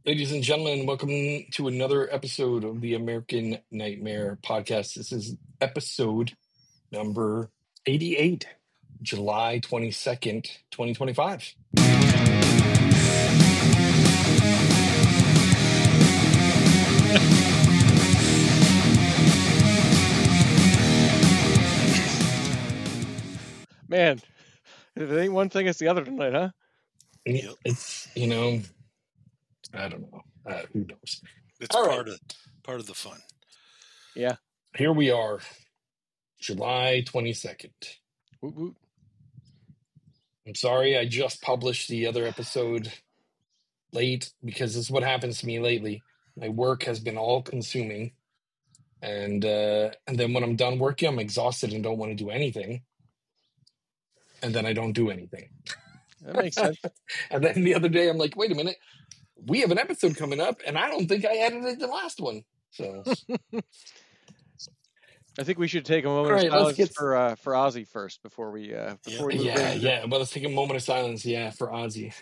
Ladies and gentlemen, welcome to another episode of the American Nightmare Podcast. This is episode number 88, July 22nd, 2025. Man, if it ain't one thing, it's the other tonight, huh? Yep. It's, I don't know. Who knows? It's All part of the fun. Yeah. Here we are, July 22nd. Woot woot. I'm sorry I just published the other episode late because this is what happens to me lately. My work has been all consuming. And then when I'm done working, I'm exhausted and don't want to do anything. And then I don't do anything. That makes sense. And then the other day, I'm like, wait a minute. We have an episode coming up, and I don't think I edited the last one. So I think we should take a moment All of right, let's silence for Ozzy first before we move in. Yeah. Well, let's take a moment of silence. Yeah, for Ozzy.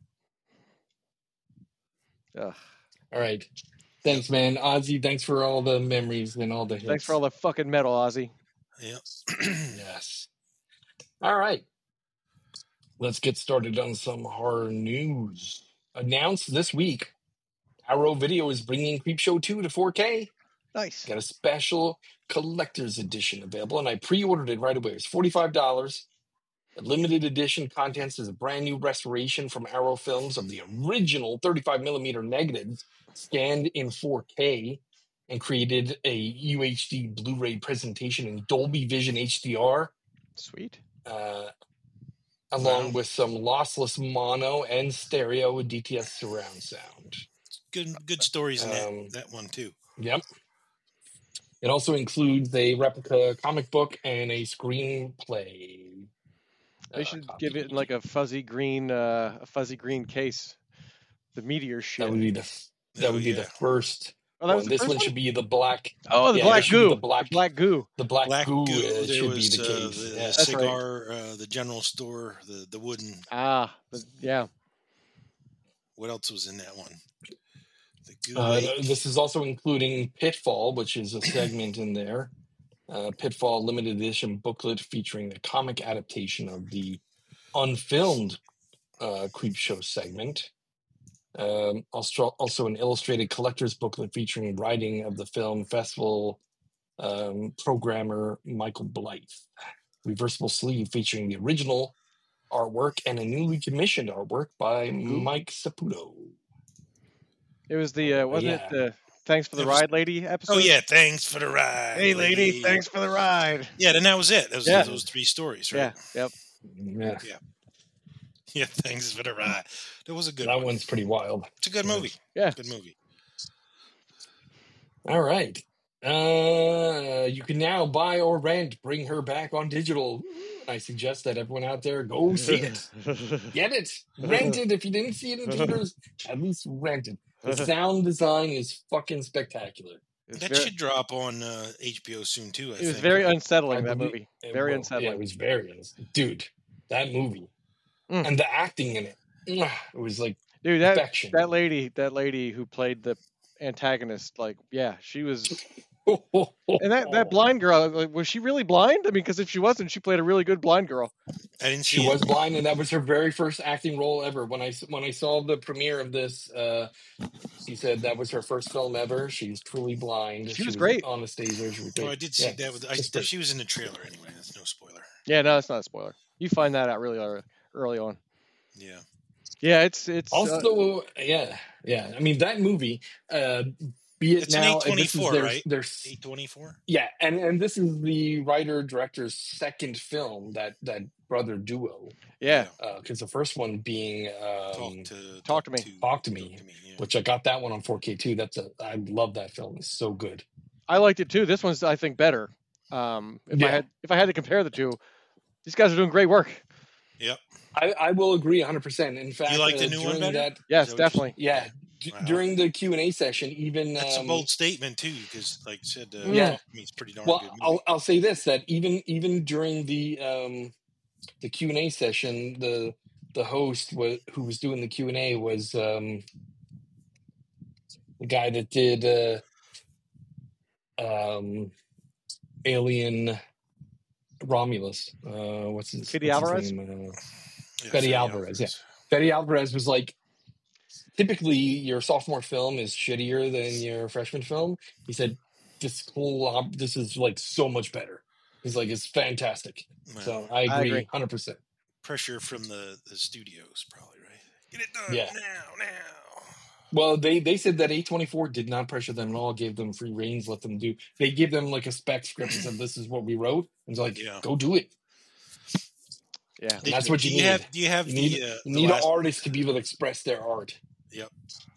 Ugh. All right. Thanks, man. Ozzy, thanks for all the memories and all the hits. Thanks for all the fucking metal, Ozzy. Yep. Yes. All right. Let's get started on some horror news. Announced this week, Arrow Video is bringing Creepshow 2 to 4K. Nice. Got a special collector's edition available, and I pre-ordered it right away. It's $45. The limited edition contents is a brand new restoration from Arrow Films of the original 35mm negatives scanned in 4K and created a UHD Blu-ray presentation in Dolby Vision HDR. Sweet. Along with some lossless mono and stereo with DTS surround sound. Good stories in that one too. Yep. It also includes a replica comic book and a screenplay. They should give it like a fuzzy green case. The meteor shit. That would be the first. Oh, that was one. the This first one should be the black. Oh, the black goo. The black goo. The black goo should be the case. The cigar, right. The general store, the wooden. Yeah. What else was in that one? This is also including Pitfall, which is a segment in there. Pitfall limited edition booklet featuring a comic adaptation of the unfilmed Creepshow segment. Also an illustrated collector's booklet featuring writing of the film festival programmer Michael Blythe. Reversible sleeve featuring the original artwork and a newly commissioned artwork by Mike Saputo. It was the wasn't it the Thanks for the Ride Lady episode? Oh yeah, Thanks for the Ride. Hey lady, thanks for the ride. Yeah, then that was it. Those three stories, right? Yeah. Yep. Yeah, Thanks for the Ride. That was a good one. That one's pretty wild. It's a good movie. Yeah. Good movie. All right. You can now buy or rent Bring Her Back on digital. I suggest that everyone out there go see it. Get it. Rent it. If you didn't see it in theaters, at least rent it. The sound design is fucking spectacular. That should drop on HBO soon too. I think. It was very unsettling, that movie. Very unsettling. Yeah, it was very unsettling. Dude, that movie. And the acting in it. It was like perfection. That lady who played the antagonist, she was. And that blind girl, was she really blind? I mean, because if she wasn't, she played a really good blind girl. I didn't see. She was blind, and that was her very first acting role ever. When I saw the premiere of this, she said that was her first film ever. She's truly blind. She was great on the stage. There, she was great. I did see that. She was in the trailer anyway. That's no spoiler. Yeah, no, it's not a spoiler. You find that out really early on. Yeah. Yeah, it's also yeah. I mean, that movie. It's an A24, right? There's A24. Yeah, and this is the writer-director's second film, that brother duo. Yeah, because the first one being Talk to Me, yeah. Which I got that one on 4K too. I love that film. It's so good. I liked it too. This one's, I think, better. If I had to compare the two, these guys are doing great work. Yep. I will agree 100%. In fact, you like the new one better? Yes, definitely. Yeah. Wow. During the Q&A session, even that's a bold statement too, because like I said, it's pretty darn well, good movie. I'll say this, that even during the Q&A session, the host who was doing the Q&A was the guy that did Alien Romulus. What's his Alvarez? name? Yeah, Fede Alvarez. Yeah, Fede Alvarez was like, typically your sophomore film is shittier than your freshman film. He said this is like so much better. He's like, it's fantastic. Well, So I agree 100%. Pressure from the studios, probably, right? Get it done Yeah. now. Well, they said that A24 did not pressure them at all, gave them free reins, let them do. They gave them like a spec script and said, this is what we wrote. And it's like, go do it. Yeah. And that's what you need. You need an artist to be able to express their art. Yep.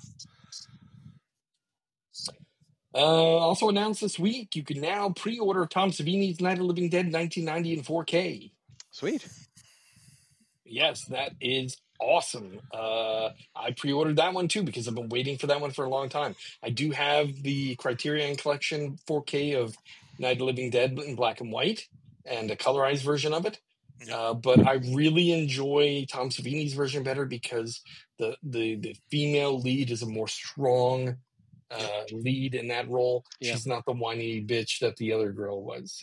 Also announced this week, you can now pre-order Tom Savini's Night of the Living Dead 1990 in 4K. Sweet. Yes, that is awesome. I pre-ordered that one too because I've been waiting for that one for a long time. I do have the Criterion Collection 4K of Night of the Living Dead in black and white and a colorized version of it. But I really enjoy Tom Savini's version better because the female lead is a more strong lead in that role. Yeah. She's not the whiny bitch that the other girl was.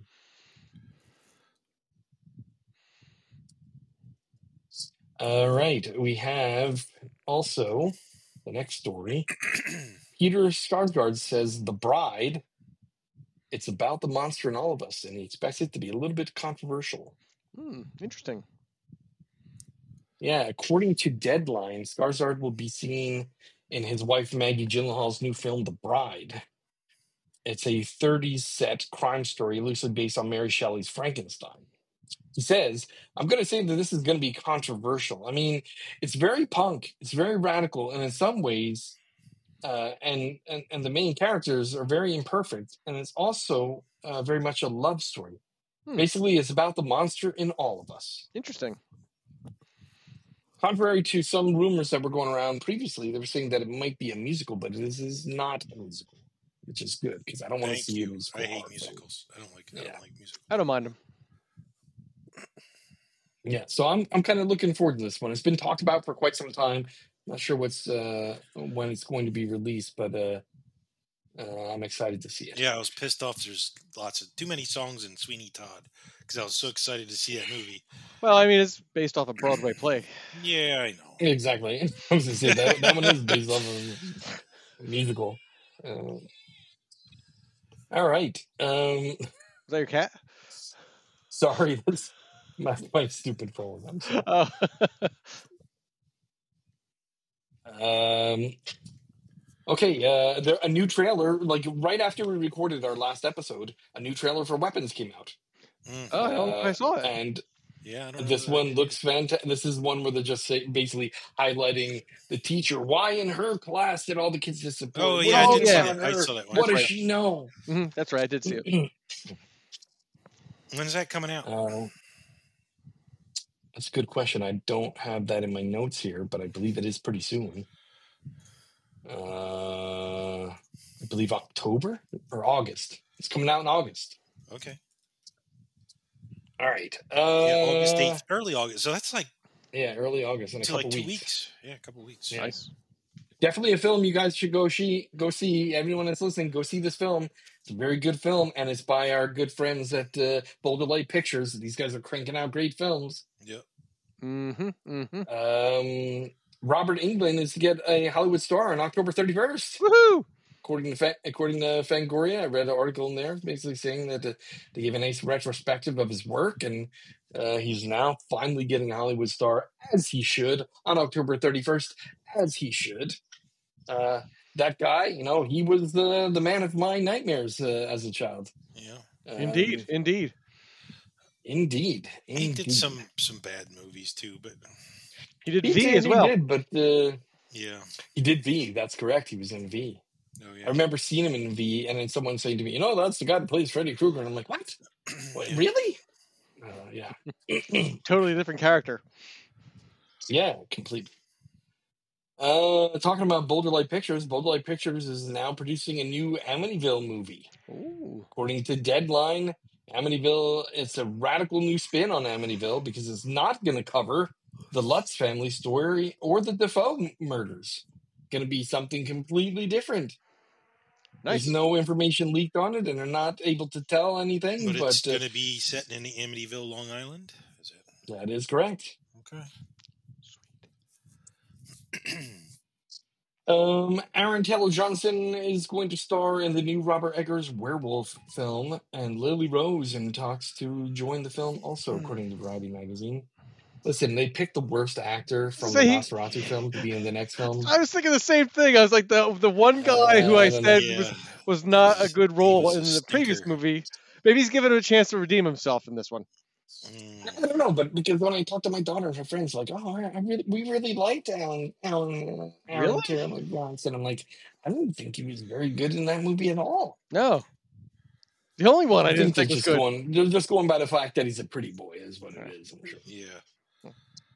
All right, we have also the next story. Peter Skarsgård says The Bride, it's about the monster in all of us, and he expects it to be a little bit controversial. Interesting. Yeah, according to Deadline, Skarsgård will be seen in his wife Maggie Gyllenhaal's new film, The Bride. It's a 30s set crime story loosely based on Mary Shelley's Frankenstein. He says, I'm going to say that this is going to be controversial. I mean, it's very punk, it's very radical, and in some ways, and the main characters are very imperfect, and it's also very much a love story. Basically, it's about the monster in all of us. Interesting. Contrary to some rumors that were going around previously, they were saying that it might be a musical, but this is not a musical, which is good because I don't want to see a musical. I hate musicals. I don't like musicals. I don't mind them. Yeah, so I'm kind of looking forward to this one. It's been talked about for quite some time. Not sure when it's going to be released, but I'm excited to see it. Yeah, I was pissed off. There's too many songs in Sweeney Todd because I was so excited to see that movie. Well, I mean, it's based off a Broadway play. Yeah, I know. Exactly. I was going to say that one is based off of a musical. All right. Is that your cat? Sorry, that's my stupid phone. I'm sorry. Okay, a new trailer, like right after we recorded our last episode, a new trailer for Weapons came out. I saw it. And yeah, this one looks fantastic. This is one where they're just basically highlighting the teacher. Why in her class did all the kids disappear? Oh, yeah, I saw that one. What does she know? That's right, I did see it. When's that coming out? That's a good question. I don't have that in my notes here, but I believe it is pretty soon. I believe October or August. It's coming out in August. Okay. All right. August 8th, early August. So that's like early August in a couple like 2 weeks. weeks. Yeah, a couple weeks. Yeah. Nice. Definitely a film you guys should go see. Everyone that's listening, go see this film. It's a very good film, and it's by our good friends at Boulder Light Pictures. These guys are cranking out great films. Yep. Robert Englund is to get a Hollywood star on October 31st. Woohoo! According to Fangoria, I read an article in there basically saying that they gave a nice retrospective of his work, and he's now finally getting a Hollywood star, as he should, on October 31st, as he should. That guy, he was the man of my nightmares as a child. Yeah. Indeed. He did some bad movies too, but he did V as well. He did, but yeah, he did V. That's correct. He was in V. Oh, yeah. I remember seeing him in V, and then someone saying to me, that's the guy that plays Freddy Krueger. And I'm like, what? Wait, really? Yeah. Totally different character. Yeah, completely. Talking about Boulder Light Pictures is now producing a new Amityville movie. Ooh. According to Deadline, Amityville, it's a radical new spin on Amityville because it's not going to cover the Lutz family story or the Defoe murders. going to be something completely different. Nice. There's no information leaked on it, and they're not able to tell anything. But it's going to be set in Amityville, Long Island? Is it? That is correct. Okay. Aaron Taylor Johnson is going to star in the new Robert Eggers werewolf film, and Lily Rose in talks to join the film also, according to Variety magazine. Listen, they picked the worst actor from the Nosferatu film to be in the next film. I was thinking the same thing. I was like, the one guy who I said was not a good role in the previous movie. Maybe he's given him a chance to redeem himself in this one. I don't know, but because when I talked to my daughter and her friends, like, we really liked Aaron Taylor Johnson. I'm like, I didn't think he was very good in that movie at all. No. The only one I didn't think was good. They're just going by the fact that he's a pretty boy is what it is. I'm sure. Yeah.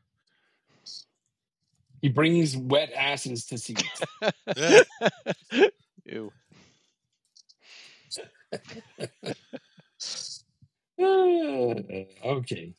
He brings wet asses to see Ew. Okay.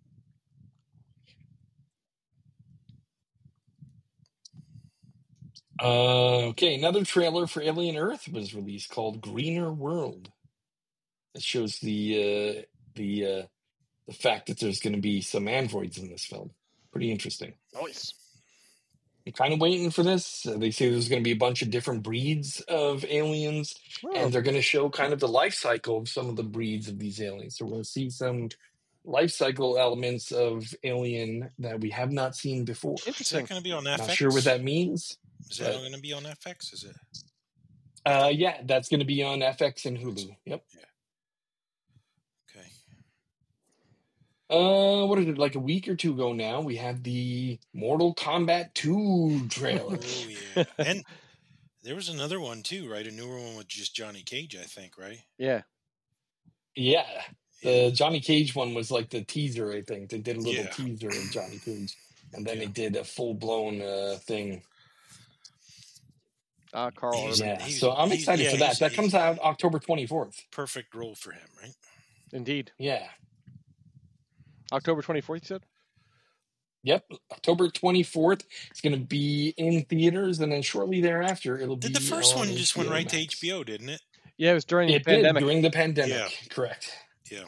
Okay, another trailer for Alien Earth was released called Greener World. It shows the fact that there's going to be some androids in this film. Pretty interesting. Nice. I'm kind of waiting for this. They say there's going to be a bunch of different breeds of aliens, and they're going to show kind of the life cycle of some of the breeds of these aliens. So we're going to see some life cycle elements of Alien that we have not seen before. Is that going to be on FX? Not sure what that means. Is that going to be on FX? Is it? Yeah, that's going to be on FX and Hulu. Yep. Yeah. Okay. What is it, like a week or two ago now, we had the Mortal Kombat 2 trailer. Oh, yeah. And there was another one, too, right? A newer one with just Johnny Cage, I think, right? Yeah. Yeah. The Johnny Cage one was like the teaser, I think. They did a little teaser of Johnny Cage. And then they did a full-blown thing. Carl. So I'm excited for that. That comes out October 24th. Perfect role for him, right? Indeed. Yeah. October 24th, you said? Yep, October 24th. It's going to be in theaters, and then shortly thereafter, it'll be. Did the first one just went right Max. to HBO, didn't it? Yeah, it was during the pandemic. During the pandemic, correct. Yeah.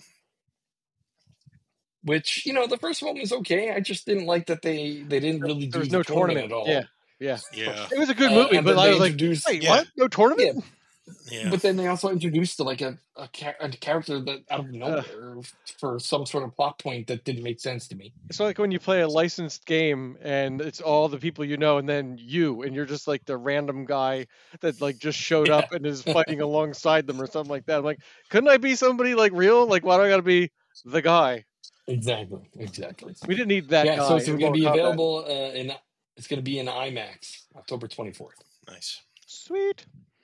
Which, the first one was okay. I just didn't like that they didn't really do no tournament at all. Yeah. It was a good movie, but I was like, wait, what? No tournament? Yeah. But then they also introduced like a character that out of nowhere for some sort of plot point that didn't make sense to me. It's like when you play a licensed game and it's all the people you know, and then you're just like the random guy that like just showed up and is fighting alongside them or something like that. I'm like, couldn't I be somebody like real? Like, why do I got to be the guy? Exactly. We didn't need that guy. So it's going to be available It's going to be in IMAX October 24th. Nice. Sweet.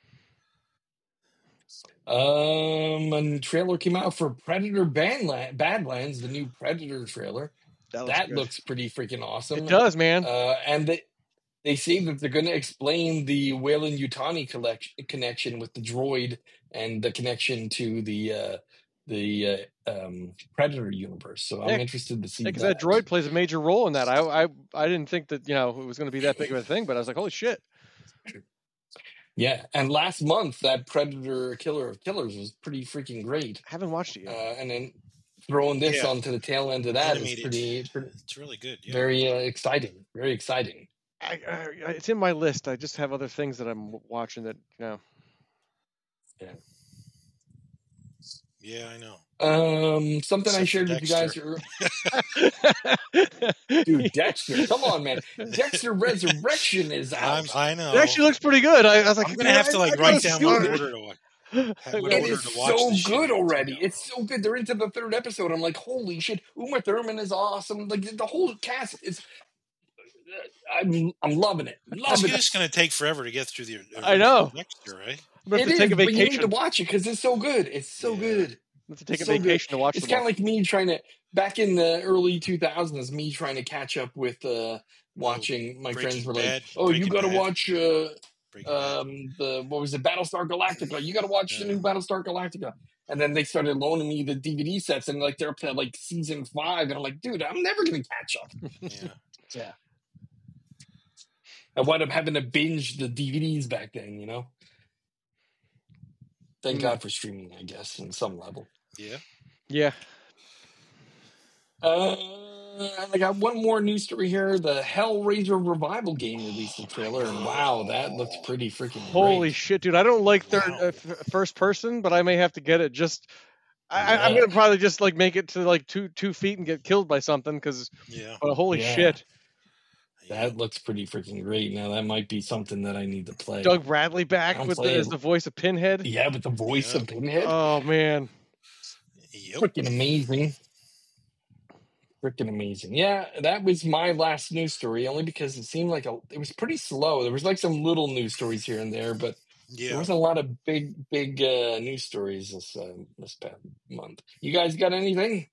A trailer came out for Predator Badlands, the new Predator trailer. That looks pretty freaking awesome. It does, man. And they say that they're going to explain the Weyland-Yutani connection with the droid and the connection to the Predator universe. So I'm interested to see because that droid plays a major role in that. I didn't think that it was going to be that big of a thing, but I was like, holy shit. Yeah, and last month that Predator Killer of Killers was pretty freaking great. I haven't watched it yet. And then throwing this onto the tail end of that is pretty. It's really good. Yeah. Very exciting. Very exciting. It's in my list. I just have other things that I'm watching that Yeah. Yeah, I know. Something Except I shared with you guys. Dude, Dexter, come on, man! Dexter Resurrection is out. I know. It actually looks pretty good. I was like, I'm gonna have to write down what order to watch. It is so good already. It's so good. They're into the third episode. I'm like, holy shit! Uma Thurman is awesome. Like the whole cast is. I'm loving it. It's just going to take forever to get through the. I know. Dexter, right? It is, but you need to watch it because it's so good. It's so good. Let's take a vacation to watch it. It's kind of like me trying to, back in the early 2000s, me trying to catch up with watching. My friends were like, "Oh, you got to watch what was it, Battlestar Galactica? You got to watch the new Battlestar Galactica." And then they started loaning me the DVD sets, and like they're up to like season 5, and I'm like, "Dude, I'm never gonna catch up." Yeah. I wound up having to binge the DVDs back then, you know? Thank God for streaming, I guess, on some level. Yeah. Yeah. I got one more news story here. The Hellraiser Revival game released a trailer, and wow, that looks pretty freaking Holy great. shit, dude! I don't like first person, but I may have to get it. Just I'm gonna probably just like make it to like 2 feet and get killed by something because. Yeah. But holy shit! That looks pretty freaking great. Now that might be something that I need to play. Doug Bradley back as the voice of Pinhead. Yeah, with the voice of Pinhead. Oh man, freaking amazing! Freaking amazing. Yeah, that was my last news story. Only because it seemed like it was pretty slow. There was like some little news stories here and there, but there wasn't a lot of big news stories this past month. You guys got anything?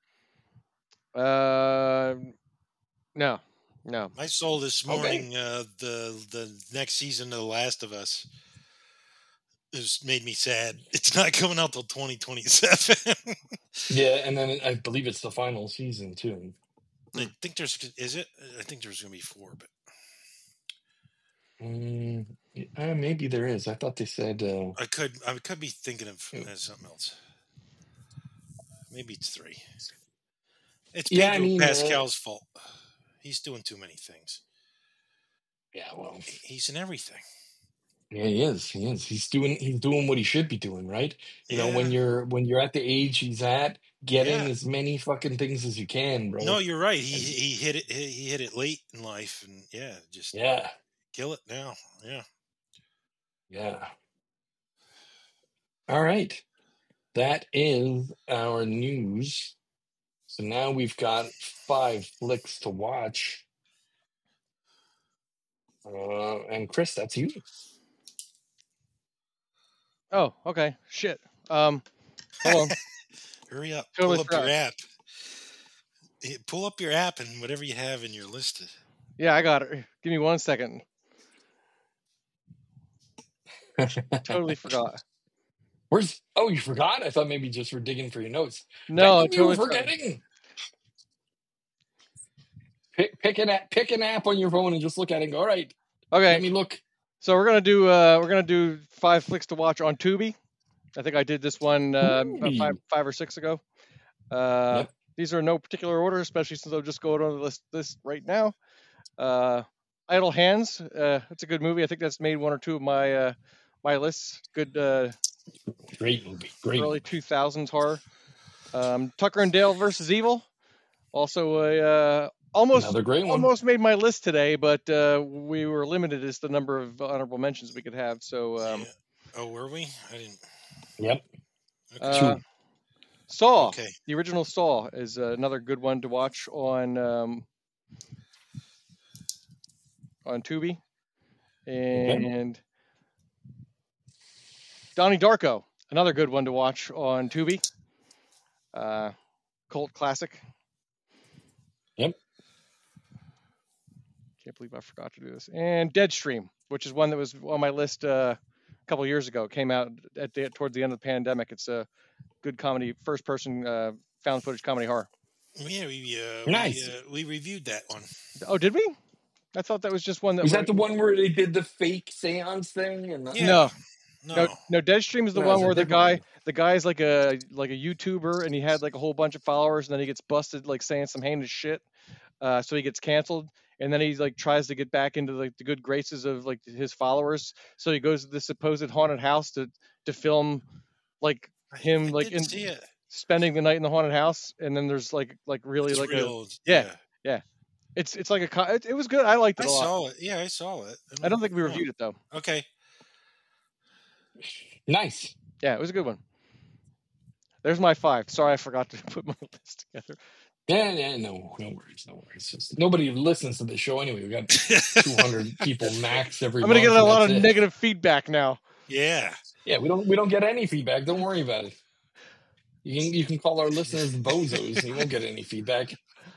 No. I saw this morning the next season of The Last of Us. It made me sad. It's not coming out till 2027. Yeah, and then I believe it's the final season too. I think there's I think there's gonna be 4, but maybe there is. I thought they said I could be thinking of something else. Maybe it's 3. It's Pedro Pascal's fault. He's doing too many things. Yeah, well, he's in everything. Yeah, he is. He's doing what he should be doing, right? You know, when you're at the age he's at, get in as many fucking things as you can, bro. No, you're right. He hit it. He hit it late in life, and just kill it now. Yeah. All right, that is our news. So now we've got 5 flicks to watch. And Chris, that's you. Oh, okay. Shit. Hold on. Hurry up. Totally Pull up your app. Pull up your app and whatever you have in your list. Yeah, I got it. Give me 1 second. Totally forgot. Oh, you forgot? I thought maybe just were digging for your notes. No, I totally forgetting. Pick an app on your phone and just look at it and go, all right. Okay. Let me look. So we're gonna do 5 flicks to watch on Tubi. I think I did this one about 5 or 6 ago. These are in no particular order, especially since I'm just going on the list right now. Idle Hands. It's a good movie. I think that's made 1 or 2 of my my lists. Good. Great movie. Great. Early 2000s horror. Tucker and Dale versus Evil. Also another great one. Almost made my list today, but we were limited as the number of honorable mentions we could have. So. Oh, were we? I didn't. Yep. Okay. Saw. Okay. The original Saw is another good one to watch on Tubi. And Donnie Darko, another good one to watch on Tubi. Cult classic. Yep. Can't believe I forgot to do this. And Deadstream, which is one that was on my list a couple years ago. It came out towards the end of the pandemic. It's a good comedy, first-person found footage comedy horror. Yeah, we reviewed that one. Oh, did we? I thought that was just one that was that the one where they did the fake seance thing? And No, Deadstream is the one where the guy's like a YouTuber and he had like a whole bunch of followers and then he gets busted like saying some heinous shit, so he gets canceled and then he like tries to get back into like the good graces of like his followers. So he goes to the supposed haunted house to film like him spending the night in the haunted house, and then there's like really like real, yeah. It's like it was good. I liked it a lot. I saw it. Yeah, I saw it. I don't think we reviewed it though. Okay. Nice. Yeah, it was a good one. There's my 5. Sorry, I forgot to put my list together. Yeah, no worries. Just, nobody listens to the show anyway. We got 200 people max every month. I'm gonna get a lot of negative feedback now. Yeah. Yeah, we don't get any feedback. Don't worry about it. You can call our listeners bozos. You won't get any feedback.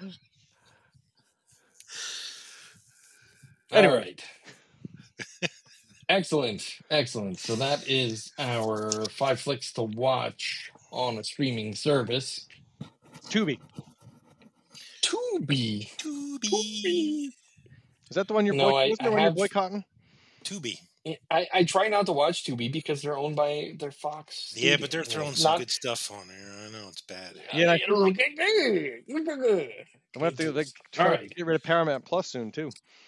Anyway. All right. Excellent. So that is our 5 flicks to watch on a streaming service. Tubi. Tubi. Is that the one you're boycotting? Tubi. I try not to watch Tubi because they're owned by their Fox. Yeah, but they're throwing some good stuff on there. I know it's bad. Yeah, I'm gonna have to try to get rid of Paramount Plus soon too.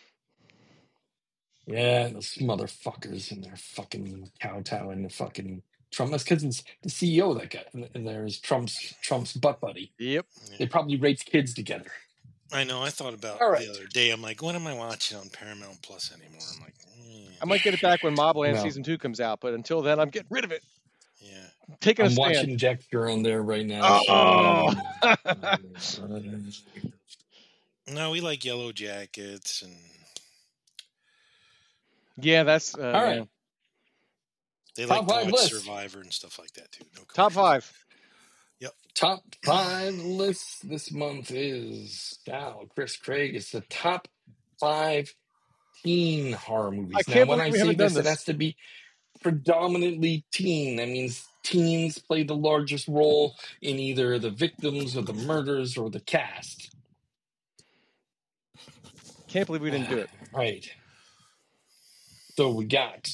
Yeah, those motherfuckers and their fucking kowtowing the fucking Trump. That's because it's the CEO that got, and there's Trump's butt buddy. Yep. They probably raise kids together. I know. I thought about the other day. I'm like, what am I watching on Paramount Plus anymore? I'm like, I might get it back when Mobland season 2 comes out, but until then, I'm getting rid of it. Yeah. I'm watching Dexter on there right now. No, we like Yellow Jackets and. Yeah, that's all right. Yeah. They like to watch Survivor and stuff like that too. No Top 5. Yep. Top 5 list this month is Chris Craig. It's the top 5 teen horror movies. When I say this, it has to be predominantly teen. That means teens play the largest role in either the victims or the murders or the cast. Can't believe we didn't do it. Right. So we got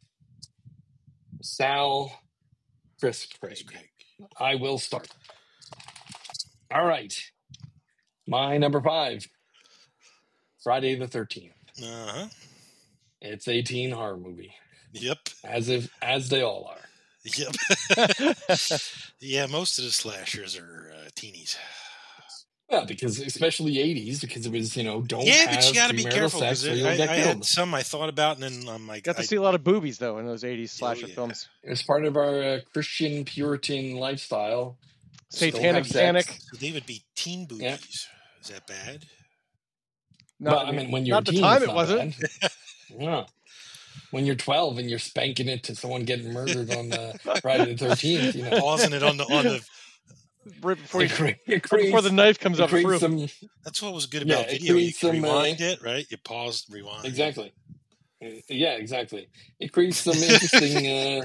Sal, Chris Craig. I will start. All right. My number 5, Friday the 13th. Uh-huh. It's a teen horror movie. Yep. As they all are. Yep. Yeah, most of the slashers are teenies. Yeah, because especially 80s, because it was, don't but you got to be careful because I had some I thought about, and then I'm like, got to see a lot of boobies though in those 80s slasher films. It's part of our Christian Puritan lifestyle. Satanic panic. So they would be teen boobies. Yeah. Is that bad? No, I mean when you're not a teen, the time it wasn't. Yeah. When you're 12 and you're spanking it to someone getting murdered on Friday the 13th, pausing it on the right before before the knife comes up through. That's what was good about video. You can rewind it, right? You pause, rewind. Exactly. Yeah, exactly. It creates some interesting,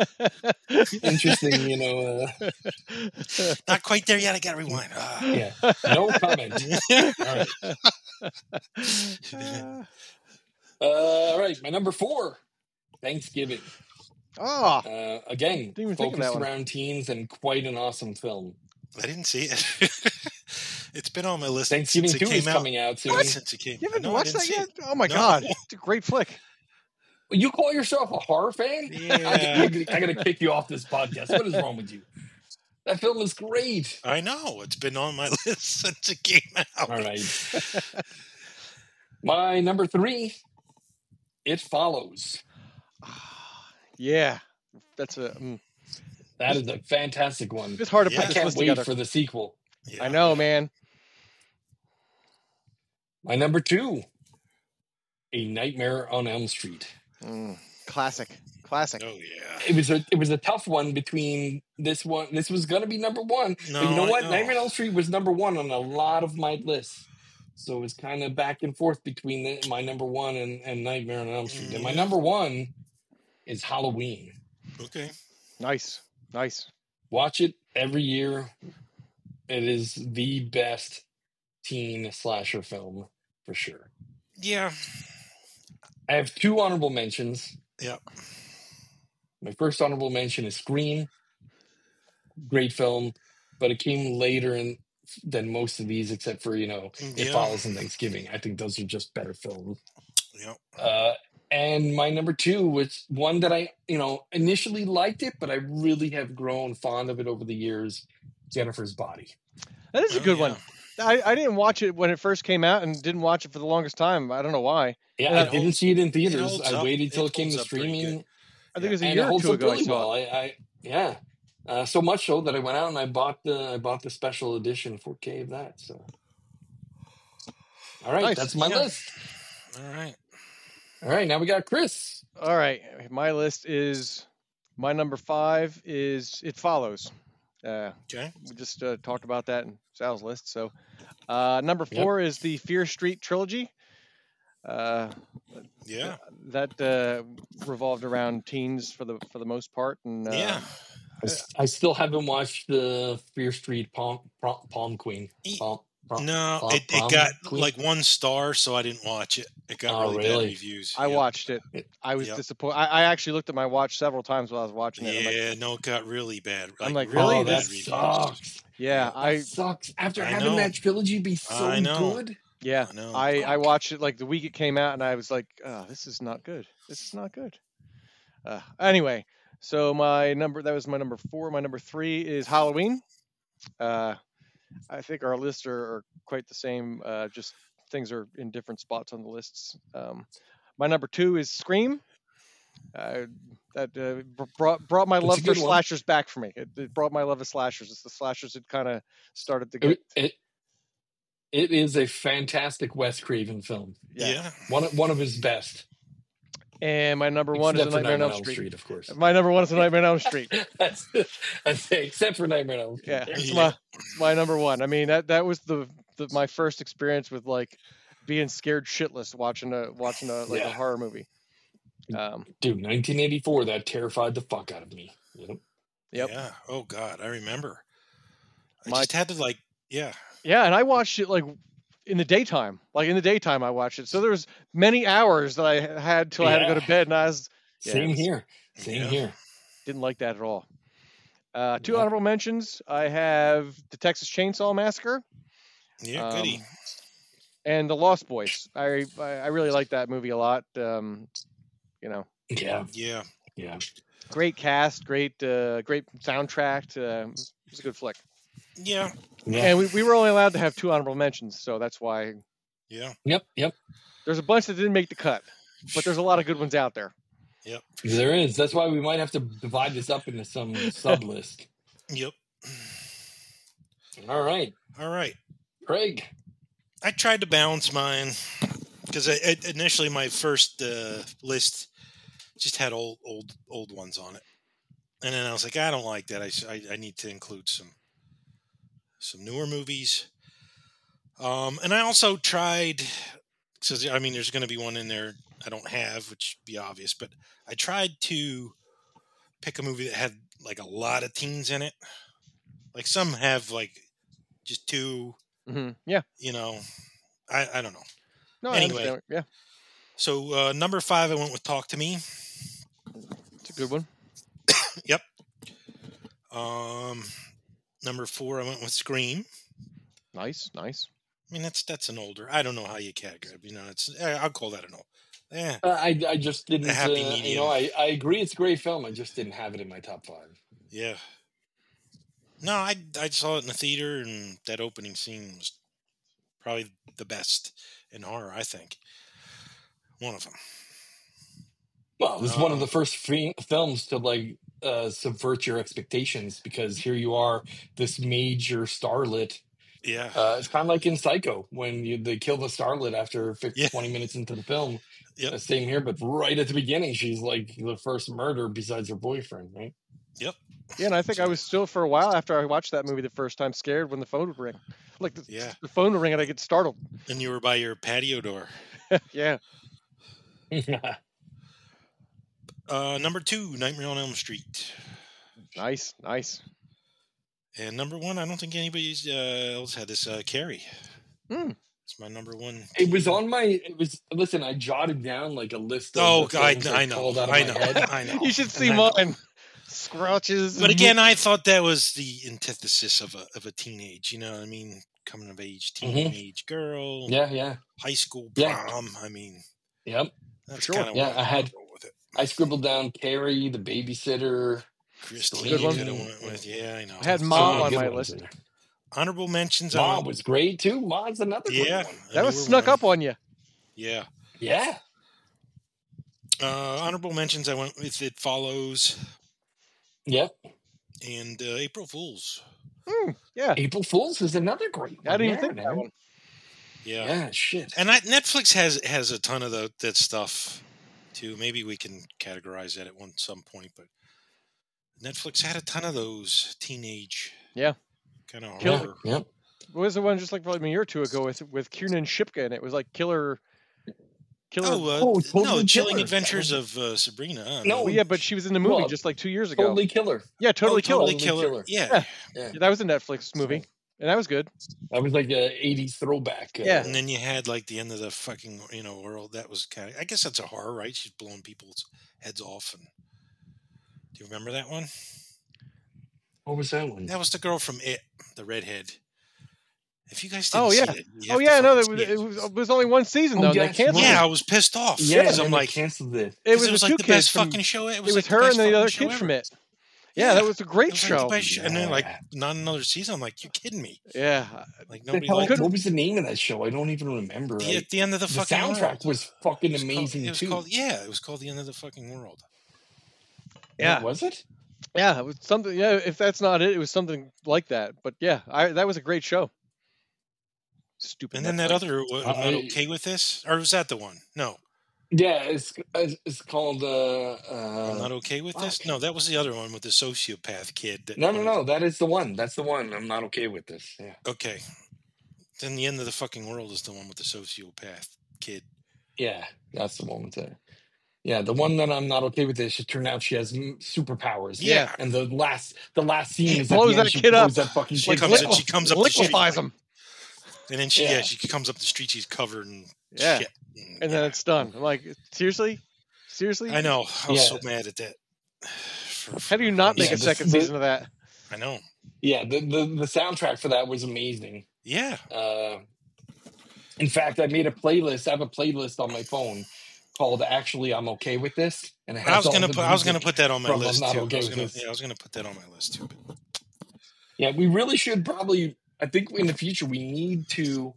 Not quite there yet. I got to rewind. Yeah. No comment. All right. My number 4, Thanksgiving. Again, focused around teens and quite an awesome film. I didn't see it. It's been on my list. Thanksgiving 2 is coming out soon. Since it came. You haven't watched that yet? Oh my God. It's a great flick. You call yourself a horror fan? Yeah. I got to kick you off this podcast. What is wrong with you? That film is great. I know. It's been on my list since it came out. All right. My number 3, It Follows. Yeah. That is a fantastic one. It's hard to put this list together. I can't wait for the sequel. Yeah. I know, man. My number 2, A Nightmare on Elm Street. Classic. Oh yeah. It was a tough one between this one. This was going to be number 1. No, but you know what? Nightmare on Elm Street was number 1 on a lot of my lists. So it was kind of back and forth between my number 1 and Nightmare on Elm Street. And my number 1 is Halloween. Okay. Nice. Watch it every year. It is the best teen slasher film for sure. Yeah. I have 2 honorable mentions. Yeah. My first honorable mention is Scream. Great film, but it came later than most of these, except for, It Follows and Thanksgiving. I think those are just better films. Yeah. And my number 2 was one that I, initially liked it, but I really have grown fond of it over the years. Jennifer's Body. That is a good one. I didn't watch it when it first came out and didn't watch it for the longest time. I don't know why. Yeah, I didn't see it in theaters. I waited till it came to streaming. I think it was a year or 2 ago. Really well. So much so that I went out and I bought the special edition 4K of that. So, all right, nice. That's my list. All right. Now we got Chris. All right, my list is my number 5 is It Follows. Okay. We just talked about that in Sal's list. So, number 4 is the Fear Street trilogy. That revolved around teens for the most part, and I still haven't watched the Fear Street Prom Queen. No, it got like 1 star, so I didn't watch it. It got really bad reviews. I watched it. I was disappointed. I actually looked at my watch several times while I was watching it. Yeah, no, it got really bad. I'm like, really? Oh, that sucks. Yeah, that sucks. After having that trilogy be so good. Yeah, I watched it like the week it came out, and I was like, oh, this is not good. This is not good. Anyway, so that was my number 4. My number 3 is Halloween. I think our lists are quite the same. Just things are in different spots on the lists. My number 2 is Scream. That brought my love for slashers back for me. It brought my love of slashers. It's the slashers that kind of started to get. It is a fantastic Wes Craven film. Yeah. One of his best. And my number 1 is Nightmare on Elm Street, of course. My number 1 is Nightmare on Elm Street. I'd say, except for Nightmare on Elm Street. Yeah, it's my number 1. I mean, that was my first experience with like being scared shitless watching a horror movie. Dude, 1984, that terrified the fuck out of me. Yep. Yeah. Oh God, I remember. I just had to Yeah, and I watched it like in the daytime. Like in the daytime, I watched it. So there was many hours that I had till I had to go to bed, and I was Same here. Didn't like that at all. 2 honorable mentions. I have the Texas Chainsaw Massacre. Yeah, goody. And The Lost Boys. I really like that movie a lot. Yeah. Great cast, great soundtrack. It was a good flick. Yeah. And we were only allowed to have 2 honorable mentions, so that's why. Yeah. Yep. There's a bunch that didn't make the cut, but there's a lot of good ones out there. Yep. There is. That's why we might have to divide this up into some sub list. Yep. All right. Craig. I tried to balance mine because initially my first list just had old ones on it, and then I was like, I don't like that. I need to include some newer movies. And I also tried. So I mean, there's going to be one in there I don't have, which would be obvious, but I tried to pick a movie that had like a lot of teens in it. Like some have like just 2. Mm-hmm. Yeah. I don't know. No, anyway, yeah. So number 5, I went with Talk to Me. It's a good one. Yep. Number 4, I went with Scream. Nice. I mean, that's an older. I don't know how you categorize. I'll call that an old. Yeah. I just didn't. A happy medium. I agree. It's a great film. I just didn't have it in my top 5. Yeah. No, I saw it in the theater, and that opening scene was probably the best in horror, I think. One of them. Well, this is one of the first films to subvert your expectations, because here you are, this major starlet. Yeah. It's kind of like in Psycho when they kill the starlet after 20 minutes into the film. Yep. Same here, but right at the beginning, she's like the first murder besides her boyfriend, right? Yep. Yeah, and I think I was still for a while after I watched that movie the first time scared when the phone would ring. Like the phone would ring and I get startled. And you were by your patio door. Yeah. Number 2, Nightmare on Elm Street. Nice. And number 1, I don't think anybody else had this. Carrie. It's my number 1. It was on my. Listen, I jotted down like a list. I know. You should see mine. Scrouches. But again, I thought that was the antithesis of a teenage. You know what I mean? Coming of age teenage girl. Yeah. High school prom. I mean. Yep. That's kind of I scribbled down Carrie, The Babysitter. Christine. Yeah, I know. I had Mom on my list. Honorable mentions. Mom was great too. Mom's another great one. That was snuck up on you. Yeah. Honorable mentions. I went with It Follows. Yep. And April Fools. Yeah. April Fools is another great one. I didn't even think that one. Yeah, shit. And Netflix has a ton of that stuff too. Maybe we can categorize that at some point. But Netflix had a ton of those teenage, kind of horror. Yep. What was the one just like probably a year or 2 ago with Kiernan Shipka, and it was like Killer. No, Chilling Adventures of Sabrina. No, yeah, but she was in the movie just like 2 years ago. Totally Killer. Yeah, Totally Killer. Yeah, that was a Netflix movie. and that was good. That was like a 80s throwback. Yeah. And then you had like the end of the fucking world. That was kind of, I guess that's a horror, right? She's blowing people's heads off. And do you remember that one? What was that one? That was the girl from It, the redhead. If you guys Oh, didn't yeah. see it, Oh, yeah, no, it was only one season, though. yes, They canceled yeah, it. I was pissed off. Yeah, because and I'm they like, canceled it. It was, it was the like two the kids best from, fucking show. It it was was like her the and best the other fucking show kid from ever. It. Yeah, that was a great It was like show. the best show. And then like Yeah. not another season. I'm like, you're kidding me. Yeah. Like The nobody hell- liked what was the name of that show? I don't even remember. at the end of the fucking soundtrack world. was fucking It was amazing called, too. it was called The End of the Fucking World. Yeah. What was it? Yeah, it was something. Yeah, if that's not it, it was something like that. But yeah, that was a great show. Stupid. And then that other, I'm not okay with this, or was that the one? No, Yeah, it's called. I'm not okay with this. No, that was the other one with the sociopath kid. That No. That is the one. That's the one. I'm not okay with this. Yeah. Okay. Then The End of the Fucking World is the one with the sociopath kid. Yeah, that's the one with the. Yeah, the one that I'm not okay with this. It turned out she has superpowers. Yeah. And the last scene is blows at the that end, kid up. blows that fucking She kid comes up. in- she comes up the street. liquefies him. And then she, Yeah. she comes up the street. She's covered in Yeah. shit. And then it's done. I'm like, seriously? I know. I was Yeah. so mad at that. How do you not make Yeah, a second the- season of that? I know. Yeah, the soundtrack for that was amazing. Yeah. In fact, I made a playlist. I have a playlist on my phone called "Actually, I'm Okay with This," and it has I was all gonna the put music that on my from list I'm Not too. Okay I was with gonna, This. I was gonna put that on my list too. But Yeah, we really should probably. I think in the future we need to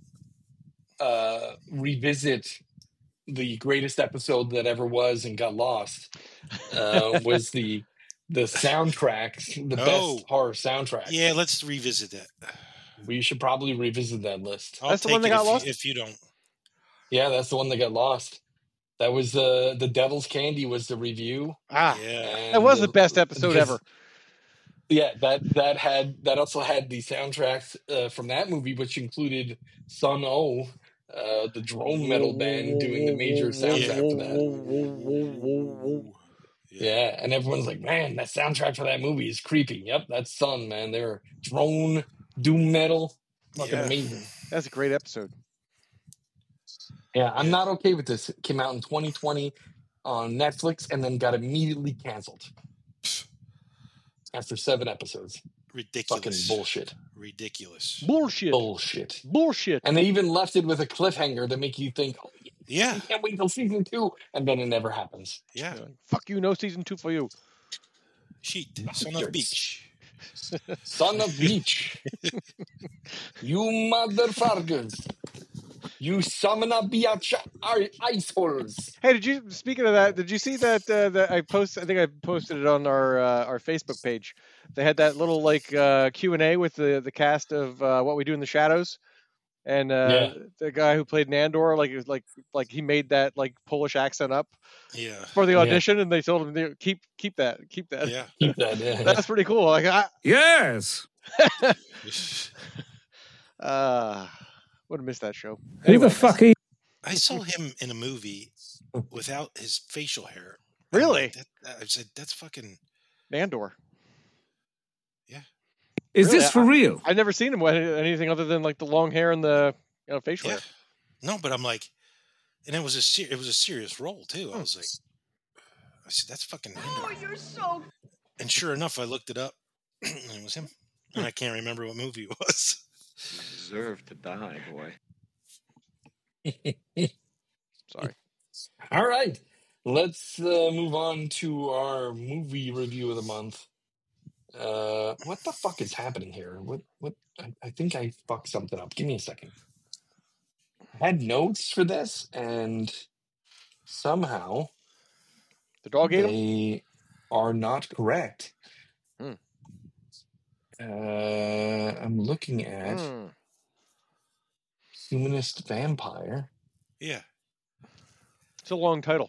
revisit the greatest episode that ever was and got lost. Was the soundtrack, the Oh. best horror soundtrack? yeah, let's revisit that. We should probably revisit that list. I'll That's the take one that it got if, lost? if you don't. Yeah, that's the one that got lost. That was the Devil's Candy was the review. Ah, Yeah. that was the and, best episode because- ever. Yeah, that also had the soundtracks from that movie, which included Sun O, the drone metal band, doing the major soundtrack for that. Yeah, and everyone's like, "Man, that soundtrack for that movie is creepy." Yep, that's Sun, man. They're drone doom metal, fucking Yeah. amazing. That's a great episode. Yeah, I'm not okay with this. It came out in 2020 on Netflix and then got immediately canceled after 7 episods. Ridiculous. Fucking bullshit. Ridiculous. Bullshit. Bullshit. And they even left it with a cliffhanger to make you think, "Oh, Yeah. I can't wait till season 2," and then it never happens. Yeah. You're like, fuck you, no season 2 for you. Sheet. Son of beach. Son of Beach, you motherfuckers, you summon a biatch ice holes. Hey, speaking of that, did you see that I think I posted it on our Facebook page. They had that little like Q&A with the cast of What We Do in the Shadows. And Yeah. the guy who played Nandor, like he made that like Polish accent up Yeah. for the Yeah. audition, and they told him keep that. Yeah. Keep that. Yeah. That's pretty cool. Like, Yes. would have missed that show. Who Anyway, the fuck are you? I saw him in a movie without his facial hair. Really? I said, that's fucking. Nandor. Is Really? this for real? I've never seen him with anything other than like the long hair and the facial Yeah. hair. No, but I'm like, and it was a serious role too. I was like, I said, that's fucking Nandor. Oh, you're so. And sure enough, I looked it up, and it was him. And I can't remember what movie it was. You deserve to die, boy. Sorry. All right, let's move on to our movie review of the month. What the fuck is happening here? What? I think I fucked something up. Give me a second. I had notes for this, and somehow The dog ate him? they are not correct. Hmm. I'm looking at Hmm. Humanist Vampire. Yeah. It's a long title.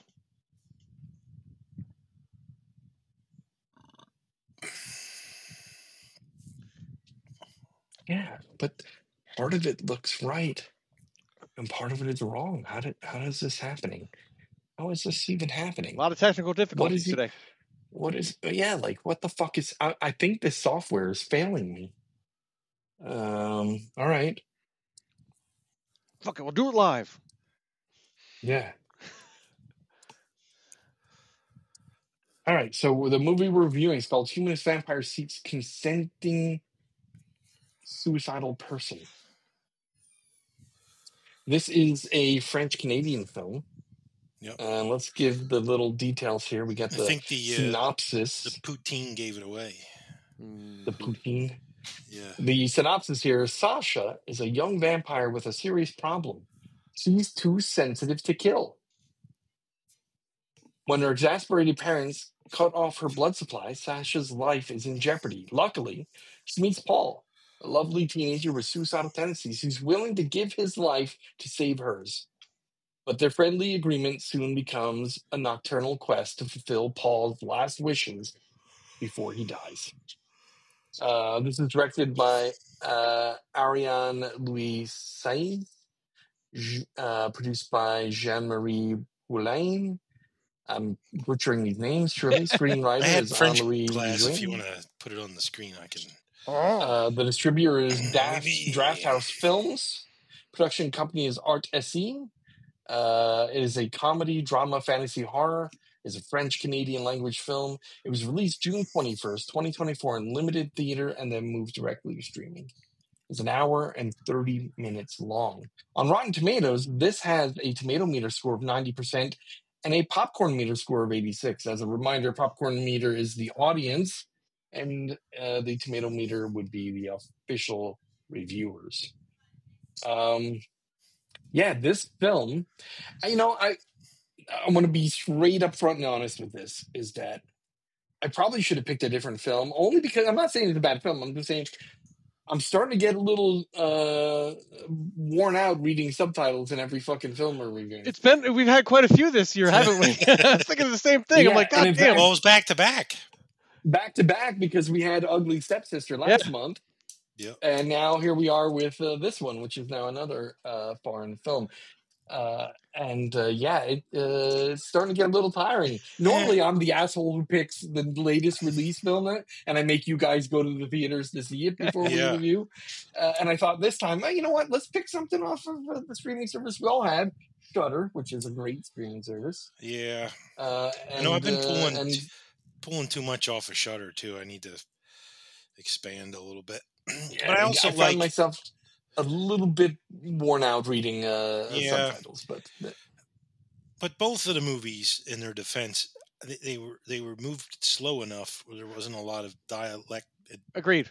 Yeah, but part of it looks right, and part of it is wrong. How is this happening? How is this even A happening? lot of technical difficulties he- today. What is? Yeah, like what the fuck is? I think this software is failing me. All right. Fuck it, we'll do it live. Yeah. All right. So the movie we're reviewing is called Humanist Vampire Seeks Consenting Suicidal Person. This is a French-Canadian film. Yep. Let's give the little details here. We got I the think the synopsis. The poutine gave it away. The poutine. Yeah. The synopsis here is Sasha is a young vampire with a serious problem. She's too sensitive to kill. When her exasperated parents cut off her blood supply, Sasha's life is in jeopardy. Luckily, she meets Paul, a lovely teenager with suicidal tendencies who's willing to give his life to save hers. But their friendly agreement soon becomes a nocturnal quest to fulfill Paul's last wishes before he dies. This is directed by Ariane Louis Saïd, produced by Jean-Marie Poulain. I'm butchering these names, surely. Screenwriter I had is French Henri class. If you Jouin. want to put it on the screen, I can. The distributor is Maybe. Draft House Films. Production company is Art SE. It is a comedy, drama, fantasy, horror. It's a French-Canadian language film. It was released June 21st, 2024 in limited theater and then moved directly to streaming. It's an hour and 30 minutes long. On Rotten Tomatoes, this has a tomato meter score of 90% and a popcorn meter score of 86. As a reminder, popcorn meter is the audience, and the tomato meter would be the official reviewers. Yeah, this film, I'm going to be straight up front and honest with this, is that I probably should have picked a different film, only because I'm not saying it's a bad film. I'm just saying I'm starting to get a little worn out reading subtitles in every fucking film we're reviewing. We've had quite a few this year, haven't we? I was thinking the same thing. Yeah, I'm like, God damn. Well, it was back to back. Back to back, because we had Ugly Stepsister last month. Yep. And now here we are with this one, which is now another foreign film. It's starting to get a little tiring. Normally, I'm the asshole who picks the latest release film, and I make you guys go to the theaters to see it before we review. And I thought this time, you know what? Let's pick something off of the streaming service we all had, Shudder, which is a great streaming service. Yeah. I've been pulling too much off of Shudder too. I need to expand a little bit. Yeah, but I also find myself a little bit worn out reading subtitles, but both of the movies, in their defense, they were moved slow enough where there wasn't a lot of dialect. Agreed.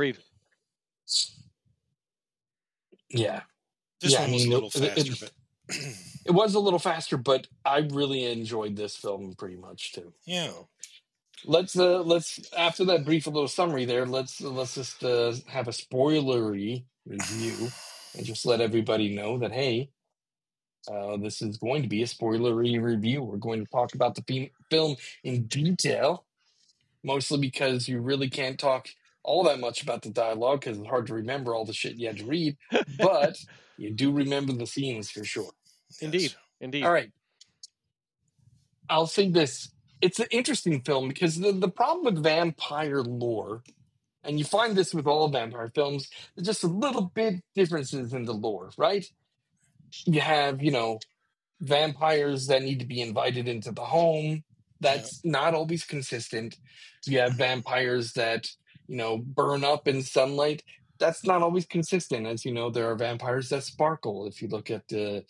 Yeah. This one was a little faster, but it was a little faster, but I really enjoyed this film pretty much too. Yeah. So let's after that brief little summary there, let's just have a spoilery review and just let everybody know that, hey, this is going to be a spoilery review. We're going to talk about the film in detail, mostly because you really can't talk all that much about the dialogue because it's hard to remember all the shit you had to read, but you do remember the scenes for sure. Indeed. All right. I'll say this. It's an interesting film because the problem with vampire lore, and you find this with all vampire films, there's just a little bit differences in the lore, right? You have, vampires that need to be invited into the home. That's not always consistent. You have vampires that, burn up in sunlight. That's not always consistent. As you know, there are vampires that sparkle. If you look at the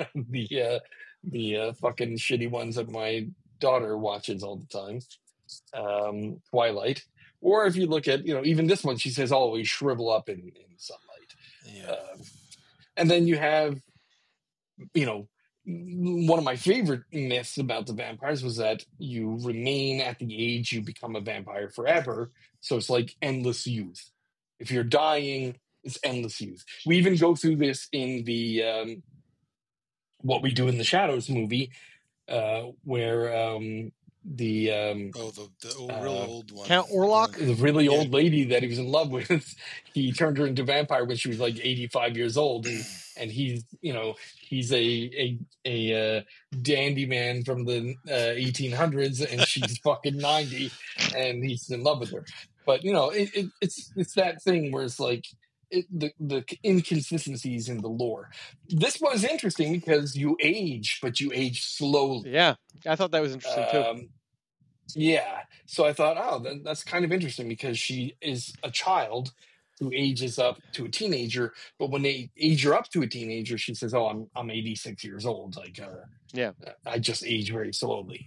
fucking shitty ones that my daughter watches all the time, Twilight. Or if you look at, even this one, she says always shrivel up in sunlight. Yeah. And then you have, one of my favorite myths about the vampires was that you remain at the age you become a vampire forever. So it's like endless youth. If you're dying, it's endless youth. We even go through this in the What We Do in the Shadows movie, where the really old one, Count Orlok, the really old lady that he was in love with, he turned her into a vampire when she was like 85 years old, and he's he's a dandy man from the 1800s, and she's fucking 90, and he's in love with her. But it's that thing where it's like the inconsistencies in the lore. This was interesting because you age, but you age slowly. Yeah, I thought that was interesting too. Yeah, so I thought, oh, that's kind of interesting because she is a child who ages up to a teenager, but when they age her up to a teenager, she says, "Oh, I'm 86 years old. Like, Yeah. I just age very slowly."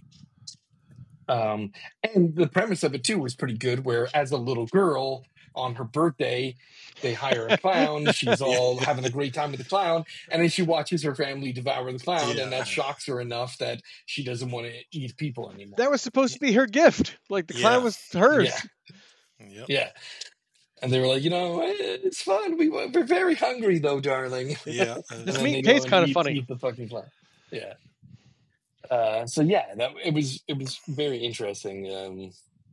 And the premise of it too was pretty good. Where as a little girl on her birthday, they hire a clown. She's all having a great time with the clown, and then she watches her family devour the clown, and that shocks her enough that she doesn't want to eat people anymore. That was supposed to be her gift. Like the clown was hers. Yeah. And they were like, it's fun. We're very hungry though, darling. Yeah. This meat tastes kind of funny. Eat the fucking clown. Yeah. So yeah, it was very interesting.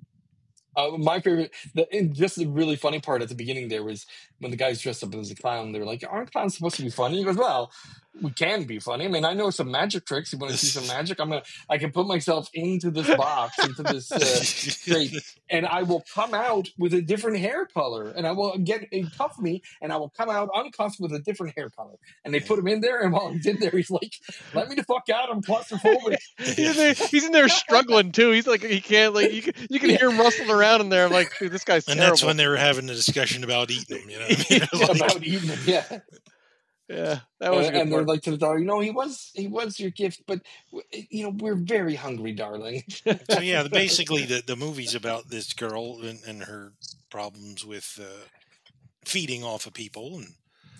My favorite, just the really funny part at the beginning there was when the guy's dressed up as a clown. They were like, "Aren't clowns supposed to be funny?" He goes, "Well, we can be funny. I mean, I know some magic tricks. You want to see some magic? I can put myself into this box, into this crate, and I will come out with a different hair color, and I will cuff me, and I will come out uncuffed with a different hair color." And they put him in there, and while he's in there, he's like, "Let me the fuck out! I'm claustrophobic." He's in there struggling too. He's like, he can't, like, you can hear him rustling around in there. I'm like, dude, this guy's terrible. And that's when they were having a discussion about eating him. About eating him. Yeah. Yeah, that was a good and part. they're like to the daughter, he was your gift, but we're very hungry, darling. So yeah, basically the movie's about this girl and her problems with feeding off of people, and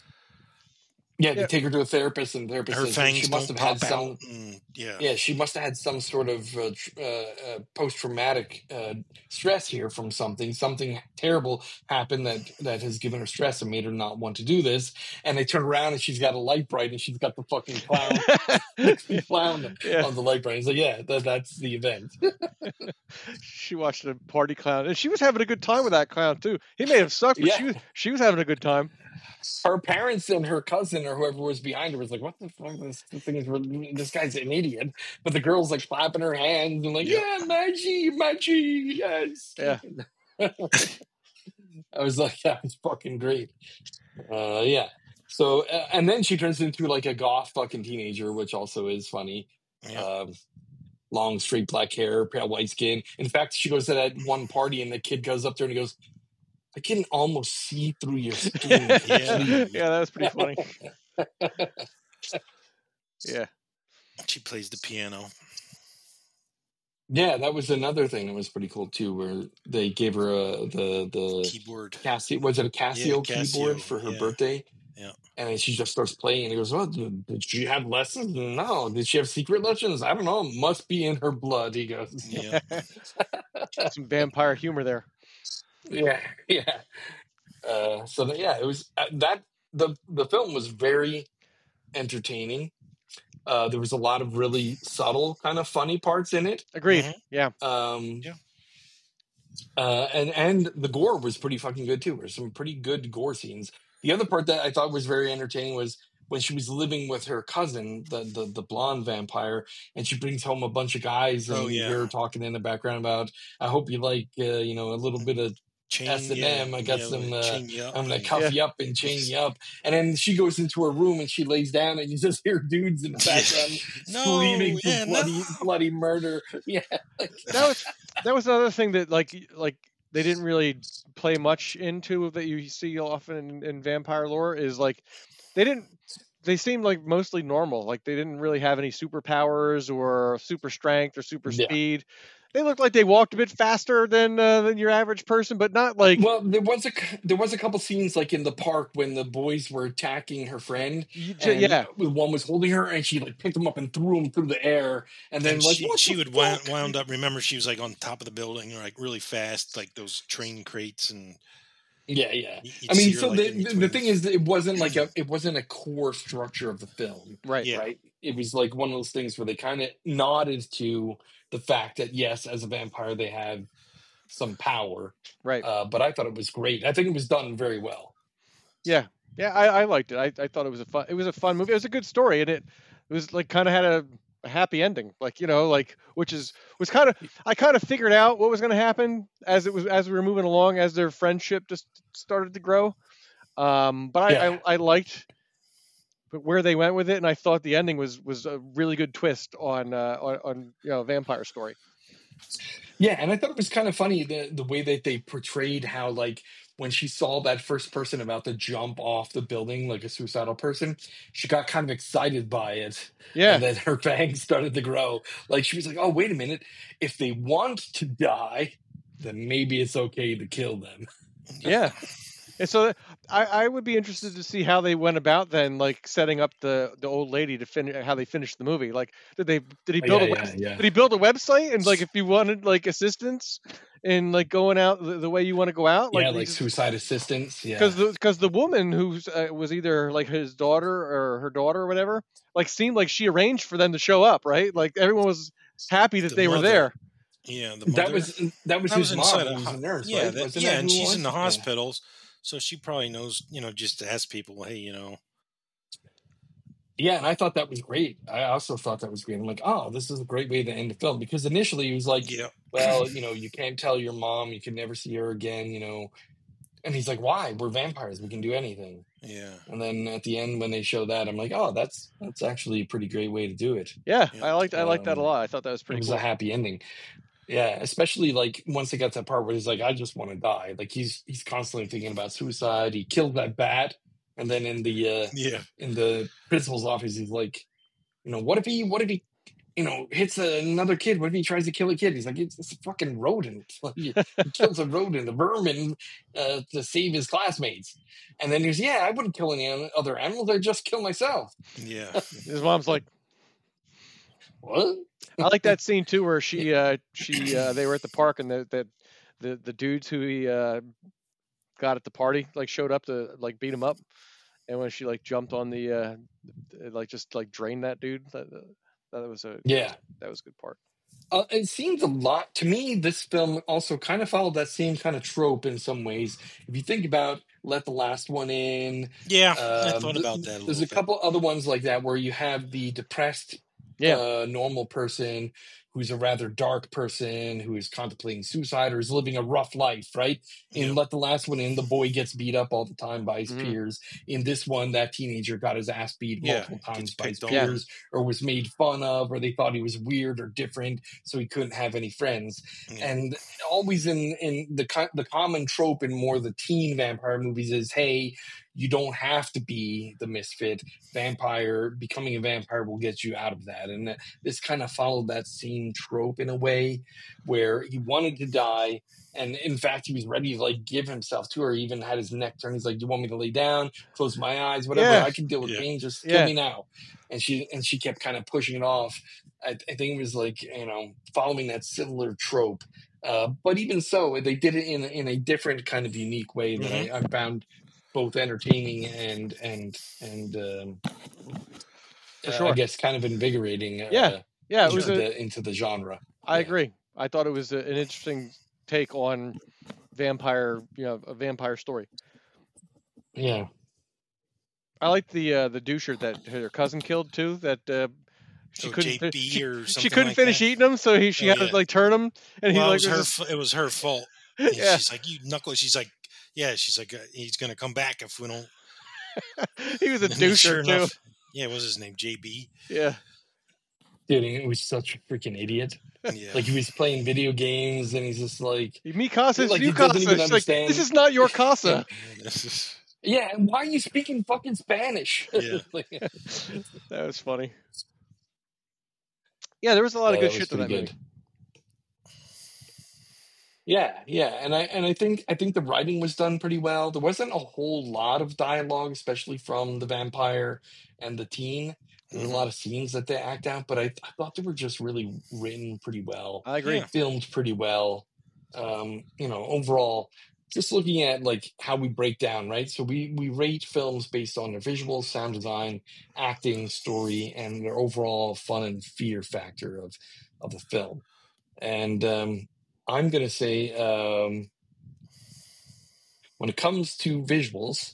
they take her to a therapist, and the therapist her says fangs she must have pop had some. Out and, she must have had some sort of post-traumatic stress here from something. Something terrible happened that has given her stress and made her not want to do this. And they turn around and she's got a light bright, and she's got the fucking clown on the light bright. He's like, yeah, that's the event. She watched a party clown, and she was having a good time with that clown too. He may have sucked, but she was having a good time. Her parents and her cousin or whoever was behind her was like, "What the fuck? This guy's an idiot." But the girl's like clapping her hands and like, "Yeah, Maggie, yes." Yeah. I was like, that was fucking great. Yeah. So, and then she turns into like a goth fucking teenager, which also is funny. Yeah. Long, straight black hair, pale white skin. In fact, she goes to that one party, and the kid goes up there and he goes, "I can almost see through your skin." Yeah, that was pretty funny. Yeah. She plays the piano. Yeah, that was another thing that was pretty cool too, where they gave her the keyboard. Casio, was it a Casio keyboard for her birthday? Yeah. And then she just starts playing, and he goes, "Oh, did she have lessons? No. Did she have secret lessons? I don't know. It must be in her blood." He goes, "Yeah." Some vampire humor there. Yeah. So it was that the film was very entertaining. There was a lot of really subtle, kind of funny parts in it. Agreed. Yeah. And the gore was pretty fucking good too. There's some pretty good gore scenes. The other part that I thought was very entertaining was when she was living with her cousin, the blonde vampire, and she brings home a bunch of guys, and you hear her talking in the background about, "I hope you like, a little bit of S&M. I got some. I'm gonna cuff you up and chain you up." And then she goes into her room and she lays down, and you just hear dudes in the background screaming for bloody murder. Yeah, that was another thing that like they didn't really play much into, that you see often in vampire lore, is like they seemed like mostly normal. Like they didn't really have any superpowers or super strength or super speed. They looked like they walked a bit faster than your average person, but not like. Well, there was a couple scenes like in the park when the boys were attacking her friend. One was holding her, and she like picked him up and threw him through the air, and then she would wound up. Remember, she was like on top of the building, like really fast, like those train crates and. Yeah. I mean, so the thing is, it wasn't a core structure of the film, right? Yeah. Right. It was like one of those things where they kind of nodded to the fact that yes, as a vampire, they have some power, right? But I thought it was great. I think it was done very well. Yeah, I liked it. I thought it was a fun movie. It was a good story, and it was like kind of had a happy ending, which was kind of, I kind of figured out what was going to happen as we were moving along, as their friendship just started to grow. But I liked where they went with it, and I thought the ending was a really good twist on vampire story. Yeah, and I thought it was kind of funny the way that they portrayed how, like, when she saw that first person about to jump off the building like a suicidal person, she got kind of excited by it. Yeah. And then her fangs started to grow. Like, she was like, oh, wait a minute. If they want to die, then maybe it's okay to kill them. Yeah. And so I would be interested to see how they went about then, like setting up the old lady to finish how they finished the movie. Like, did he build did he build a website, and like if you wanted like assistance in like going out the way you want to go out, like suicide assistance, because the woman who was either like his daughter or her daughter or whatever, like seemed like she arranged for them to show up, right? Like everyone was happy that they were there. Yeah, that was his mom, who was a nurse, yeah, right? And she's in the hospitals. So she probably knows, just to ask people, hey, Yeah, and I thought that was great. I also thought that was great. I'm like, oh, this is a great way to end the film. Because initially he was like, well, you can't tell your mom. You can never see her again, And he's like, why? We're vampires. We can do anything. Yeah. And then at the end, when they show that, I'm like, oh, that's actually a pretty great way to do it. Yeah, I liked that a lot. I thought that was pretty cool. It was a happy ending. Yeah, especially like once they got to that part where he's like, I just want to die. Like he's constantly thinking about suicide. He killed that bat, and then in the principal's office, he's like, what if he hits another kid? What if he tries to kill a kid? He's like, it's a fucking rodent. Like, he kills a rodent, a vermin, to save his classmates. And then he's, I wouldn't kill any other animals. I'd just kill myself. Yeah. His mom's like, what? I like that scene too, where they were at the park, and the dudes who he got at the party like showed up to like beat him up, and when she like jumped on the just like drained that dude, that was a good part. It seems a lot to me. This film also kind of followed that same kind of trope in some ways. If you think about Let the Last One In, I thought about that. There's a couple other ones like that where you have the depressed. Normal person who's a rather dark person who is contemplating suicide or is living a rough life, right? In Let the Last One In, the boy gets beat up all the time by his peers. In this one, that teenager got his ass beat multiple times by his peers, or was made fun of, or they thought he was weird or different, so he couldn't have any friends. And always in the common trope in more the teen vampire movies is, hey, you don't have to be the misfit. Becoming a vampire will get you out of that. And this kind of followed that same trope in a way where he wanted to die. And in fact, he was ready to like give himself to her. He even had his neck turned. He's like, do you want me to lay down, close my eyes, whatever? I can deal with pain. Just kill me now. And she kept kind of pushing it off. I think it was like, following that similar trope. But even so, they did it in a different kind of unique way that I found both entertaining and for sure. I guess kind of invigorating. It was into the genre. I agree. I thought it was an interesting take on vampire, a vampire story. Yeah, I like the doucher that her cousin killed too. That she couldn't she couldn't finish eating them, so she had to like turn them, and it was her fault. She's like, you knuckle. She's like. Yeah, she's like, he's going to come back if we don't. He was a doucher, too. Yeah, what was his name? JB? Yeah. Dude, he was such a freaking idiot. Yeah. Like, he was playing video games, and he's just like... Mi casa is your casa. Like, this is not your casa. Yeah, why are you speaking fucking Spanish? Yeah. That was funny. Yeah, there was a lot of good shit to that movie. Yeah, and I think the writing was done pretty well. There wasn't a whole lot of dialogue, especially from the vampire and the teen. There were a lot of scenes that they act out, but I thought they were just really written pretty well. I agree. Filmed pretty well. Overall, just looking at like how we break down, right? So we rate films based on their visuals, sound design, acting, story, and their overall fun and fear factor of the film. And I'm going to say, when it comes to visuals,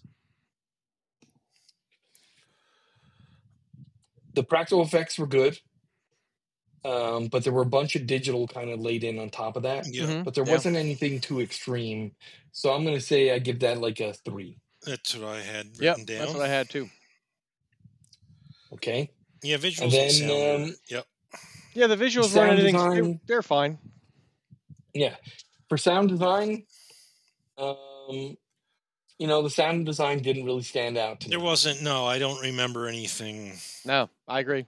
the practical effects were good, but there were a bunch of digital kind of laid in on top of that. Yeah. But there wasn't anything too extreme. So I'm going to say I give that like a 3. That's what I had Yep, written down. that's what I had too. Okay. Yeah, visuals And and sound. then, Yep. Yeah, the visuals Sound weren't anything. design. They're fine. Yeah. For sound design, the sound design didn't really stand out to me. There wasn't. No, I don't remember anything. No, I agree.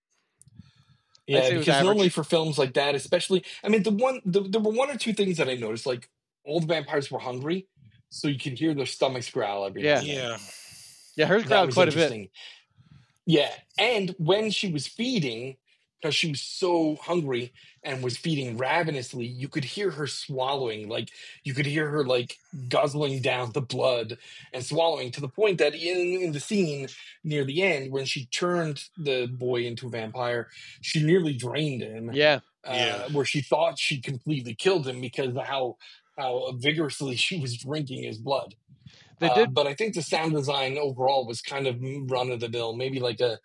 Yeah, say it was because normally average. for films like that, especially, I mean, there were one or two things that I noticed. Like, all the vampires were hungry, so you could hear their stomachs growl every now Yeah. and then. Yeah. Yeah, hers That growled was quite a bit. interesting. Yeah, and when she was feeding, because she was so hungry and was feeding ravenously, you could hear her swallowing. Like, you could hear her, like, guzzling down the blood and swallowing, to the point that in the scene near the end, when she turned the boy into a vampire, she nearly drained him. Yeah. Where she thought she completely killed him because of how vigorously she was drinking his blood. They did. But I think the sound design overall was kind of run of the mill, maybe like a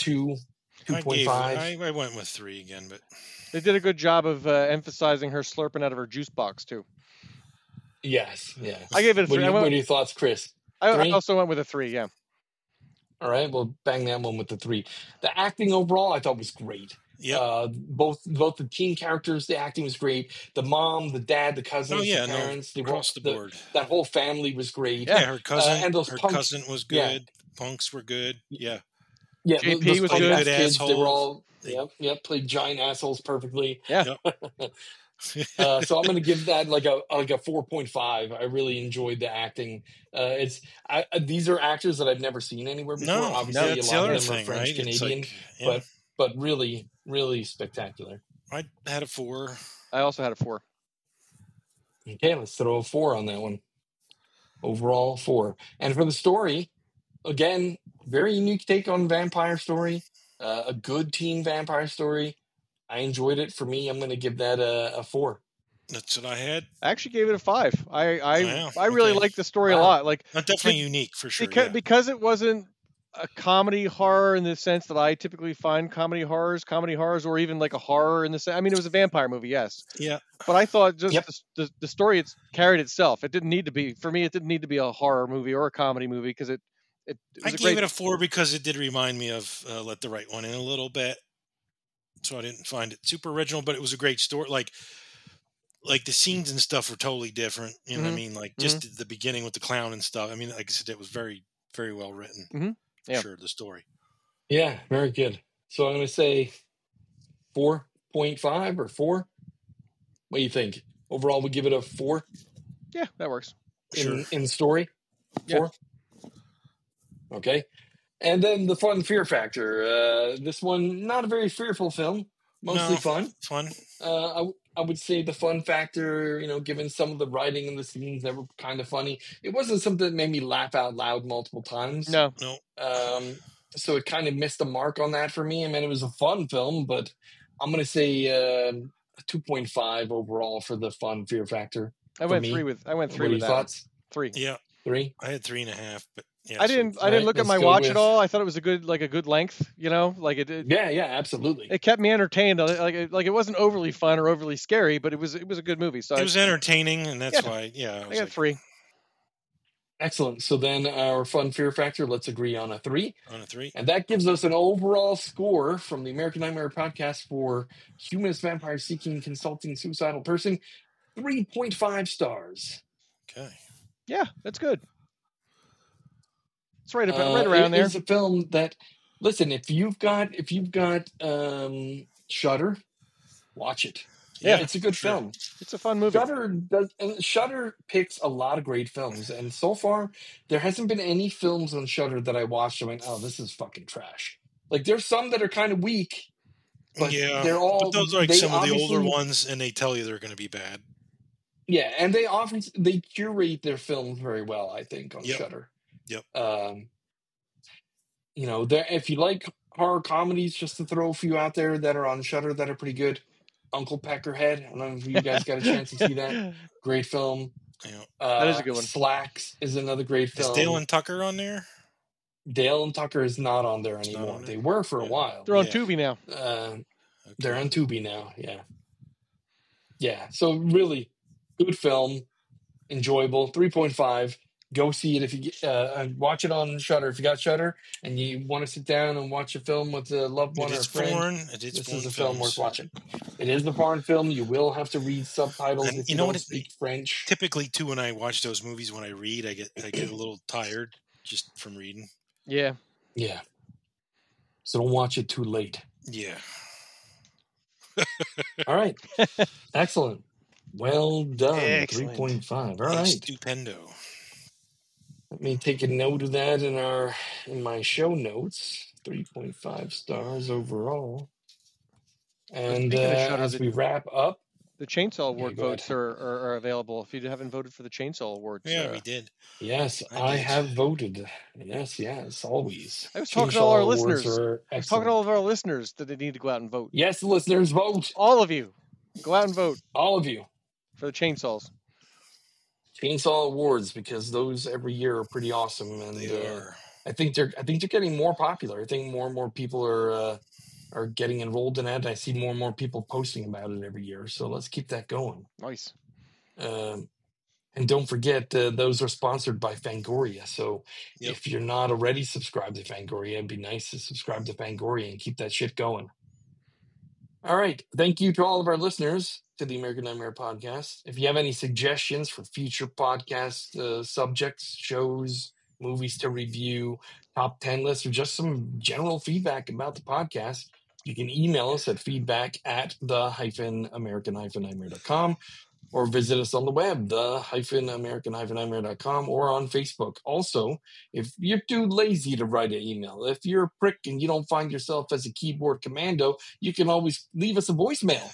2.5. I went with 3 again, but They did a good job of emphasizing her slurping out of her juice box too. Yes, yeah. I gave it a 3. What are your thoughts, Chris? I 3? also went with a 3. Yeah. All right, well, bang that one with the 3. The acting overall, I thought was great. yeah. Both the teen characters, the acting was great. The mom, the dad, the cousins, the parents, across the board. That whole family was great. Yeah, her cousin. And those her punks, cousin was good. Punks were good. Yeah. Yeah, JP those was punk good. ass kids. They were all They- played giant assholes perfectly. Yeah. So I'm going to give that like a 4.5. I really enjoyed the acting. These are actors that I've never seen anywhere before. No, Obviously, that's a lot the of other them are thing, French right? It's Canadian, like, yeah. but really, really spectacular. I had a 4. I also had a 4. Okay, let's throw a 4 on that one. Overall 4. And for the story, again, very unique take on vampire story. A good teen vampire story. I enjoyed it. For me, I'm going to give that a 4. That's what I had. I actually gave it a 5. Wow, I really okay. liked the story a lot. Like, That's definitely unique for sure. because it wasn't a comedy horror in the sense that I typically find comedy horrors, or even like a horror in the sense. I mean, it was a vampire movie, yes. Yeah. But I thought just the story carried itself. It didn't need to be, for me, it didn't need to be a horror movie or a comedy movie because it was I gave it a 4 because it did remind me of Let the Right One In a little bit. So I didn't find it super original, but it was a great story. Like the scenes and stuff were totally different. You know what I mean? Like just the beginning with the clown and stuff. I mean, like I said, it was very, very well written. Mm-hmm. Yeah. Sure, the story. Yeah, very good. So I'm going to say 4.5 or 4. What do you think? Overall, we give it a 4. Yeah, that works. In story, 4. Yeah. Okay. And then the fun fear factor. This one, not a very fearful film, mostly fun. Fun. I would say the fun factor, given some of the writing and the scenes that were kind of funny, it wasn't something that made me laugh out loud multiple times. No. So it kind of missed the mark on that for me. I mean, it was a fun film, but I'm going to say a 2.5 overall for the fun fear factor. I went 3 with that. Thoughts? 3. Yeah. 3? I had 3.5, but yeah. I didn't look at my watch at all. I thought it was a good length, like it. Yeah, absolutely. It kept me entertained. Like it wasn't overly fun or overly scary, but it was a good movie. So it was entertaining, and that's why. Yeah, I got 3. Excellent. So then our fun fear factor, let's agree on a 3. On a 3. And that gives us an overall score from the American Nightmare podcast for Humanist Vampire Seeking Consulting Suicidal Person, 3.5 stars. Okay. Yeah, that's good. It's right around there. It's a film that, listen, if you've got Shudder, watch it. Yeah, it's a good film. It's a fun movie. Shudder picks a lot of great films, and so far there hasn't been any films on Shudder that I watched and went, "Oh, this is fucking trash." Like there's some that are kind of weak, but they're all. But those are like some of the older ones, and they tell you they're going to be bad. Yeah, and they curate their films very well, I think, on Shudder. Yep. If you like horror comedies, just to throw a few out there that are on Shudder that are pretty good. Uncle Peckerhead. I don't know if you guys got a chance to see that. Great film. Yeah. That is a good one. Slacks is another great film. Is Dale and Tucker on there? Dale and Tucker is not on there anymore. They were for a while. They're on Tubi now. They're on Tubi now. Yeah. Yeah. So really good film. Enjoyable. 3.5. go see it if you watch it on Shudder. If you got Shudder and you want to sit down and watch a film with a loved one It or a is friend, foreign. It is this foreign is a film films. worth watching. It is the foreign film. You will have to read subtitles And if you you know don't what? speak French. Typically, too, when I watch those movies, when I read, I get a little tired just from reading. Yeah. Yeah. So don't watch it too late. Yeah. All right. Excellent. Well done. Excellent. 3.5. All right. Stupendo. Let me take a note of that in my show notes. 3.5 stars overall. And speaking of Shudder, as we wrap up, the Chainsaw Award go votes ahead. are available. If you haven't voted for the Chainsaw Awards, Yeah, we did. Yes, I have voted. Yes, always. I was talking to all our Chainsaw Awards listeners. are I was talking excellent. to all of our listeners that they need to go out and vote. Yes, listeners, vote. All of you, go out and vote. All of you for the Chainsaws. Chainsaw Awards, because those every year are pretty awesome, and They are. I think they're getting more popular. I think more and more people are getting enrolled in it. I see more and more people posting about it every year. So let's keep that going. Nice. And don't forget, those are sponsored by Fangoria. So if you're not already subscribed to Fangoria, it'd be nice to subscribe to Fangoria and keep that shit going. All right. Thank you to all of our listeners to the American Nightmare Podcast. If you have any suggestions for future podcast subjects, shows, movies to review, top 10 lists, or just some general feedback about the podcast, you can email us at feedback@the-american-nightmare.com or visit us on the web, the-american-nightmare.com, or on Facebook. Also, if you're too lazy to write an email, if you're a prick and you don't find yourself as a keyboard commando, you can always leave us a voicemail.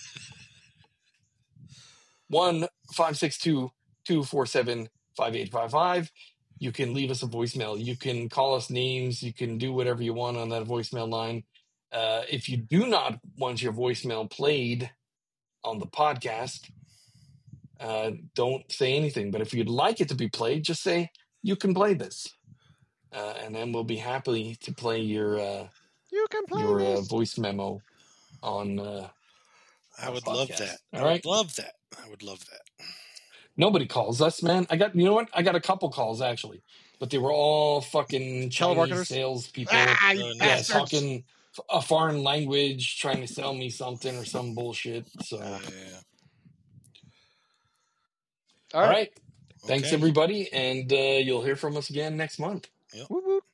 1-562-247-5855. You can leave us a voicemail. You can call us names. You can do whatever you want on that voicemail line. If you do not want your voicemail played on the podcast, don't say anything. But if you'd like it to be played, just say, you can play this. And then we'll be happy to play your voice memo on I would love that. All right. I would love that. Nobody calls us, man. I got a couple calls actually, but they were all fucking Chinese salespeople. Talking a foreign language, trying to sell me something or some bullshit. So, all right. Thanks everybody, and you'll hear from us again next month. Yep. Woo-woo.